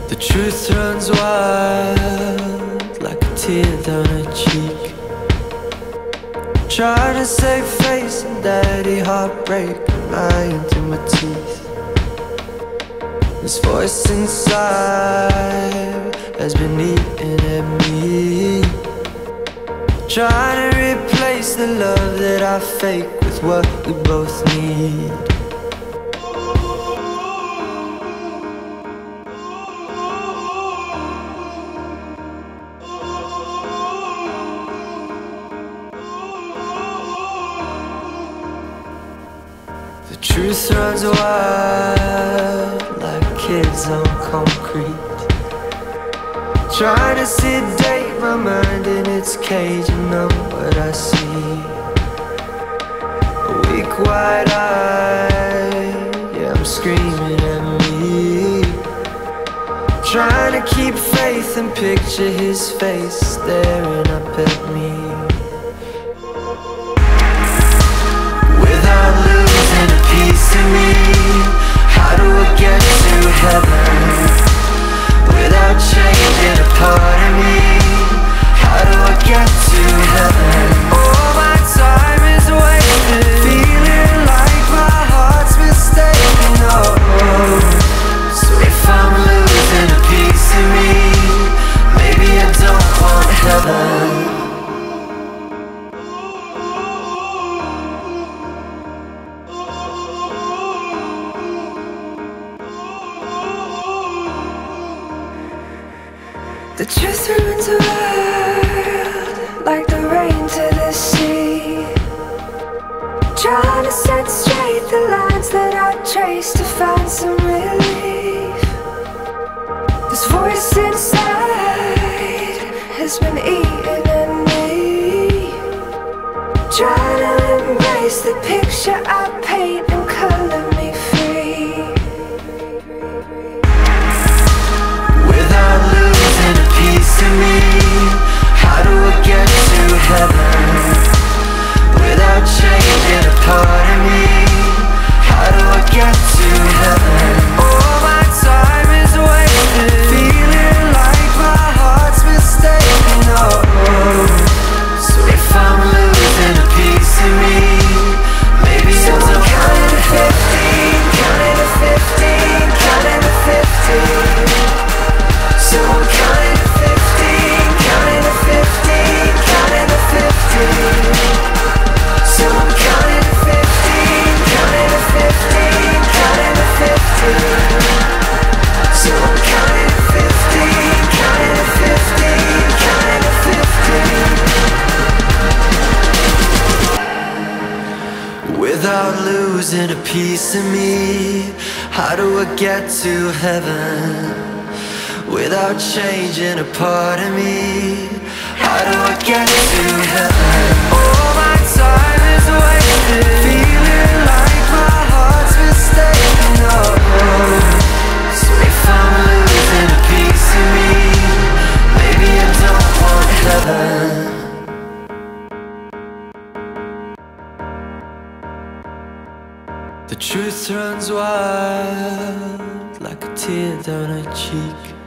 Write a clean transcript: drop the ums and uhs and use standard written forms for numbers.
The truth runs wild like a tear down her cheek. Trying to save face and daddy heartbreak, lying through my teeth. This voice inside has been eating at me, trying to replace the love that I fake with what we both need. The truth runs wild like kids on concrete, trying to sedate my mind in its cage and know what I see. A weak wide-eyed, yeah, I'm screaming at me, trying to keep faith and picture his face staring up at me. Without losing a piece of me, how do I get to heaven? Without changing a part of me, how do I get to heaven? All my time is wasted, feeling like my heart's mistaken. Oh, so if I'm losing a piece of me, maybe I don't want heaven. The truth runs wild like the rain to the sea, trying to set straight the lines that I traced to find some relief. This voice inside has been eating at me, trying to embrace the picture I paint and color me free. Without losing a piece of me, how do I get to heaven? Without changing a part of me, how do I get to heaven? All my time is wasted, feeling like my heart's mistaken. Oh, so if I'm losing a piece of me, maybe so I'm counting to 15, counting to 15, counting to 15. So I'm counting to 15, counting to 15, counting to 15. So I'm counting to 15, counting to 15, counting to 15. So I'm counting to 15, counting to 15, counting to 15. Without losing a piece of me, how do I get to heaven? Without changing a part of me, how do I get to heaven? All my time is wasted, feeling like my heart's mistaken. Oh, so if I'm losing a piece of me, maybe I don't want heaven. The truth runs wild like a tear down her cheek.